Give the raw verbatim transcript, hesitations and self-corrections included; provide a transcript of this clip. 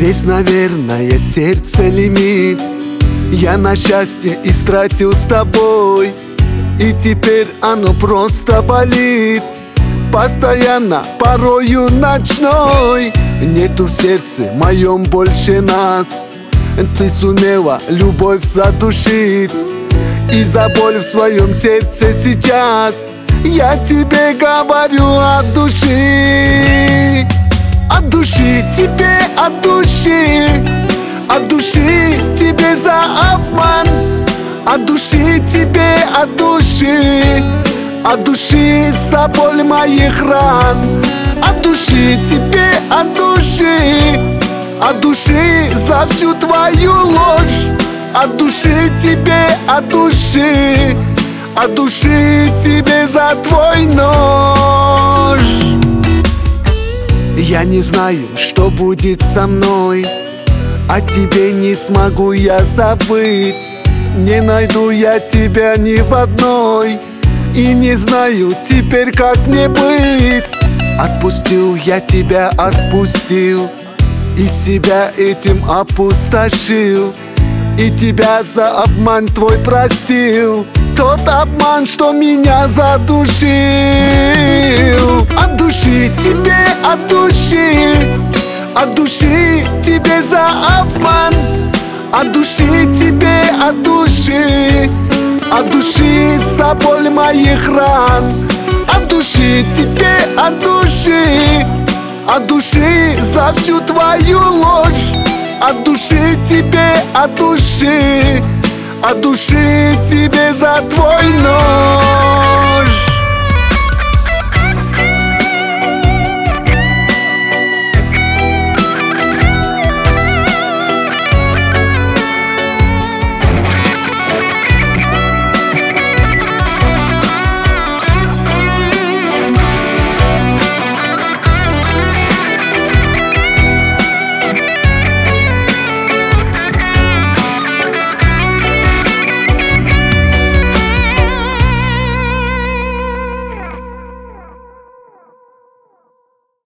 Есть, наверное, сердце лимит. Я на счастье истратил с тобой, и теперь оно просто болит. Постоянно, порою ночной. Нету в сердце моем больше нас. Ты сумела любовь задушить, и за боль в своем сердце сейчас я тебе говорю от души. От души тебе, от души, от души тебе за обман. От души тебе, от души, от души за боль моих ран. От души тебе, от души, от души за всю твою ложь. От души тебе, от души, от души тебе за твой нож. Я не знаю, что будет со мной, о тебе не смогу я забыть. Не найду я тебя ни в одной, и не знаю теперь, как мне быть. Отпустил я тебя, отпустил, и себя этим опустошил, и тебя за обман твой простил. Тот обман, что меня задушил. От души тебе, от души, от души тебе за обман. От души тебе, от души, от души за боль моих ран. От души тебе, от души, от души за всю твою ложь. От души тебе, от души, от души тебе за твой нож.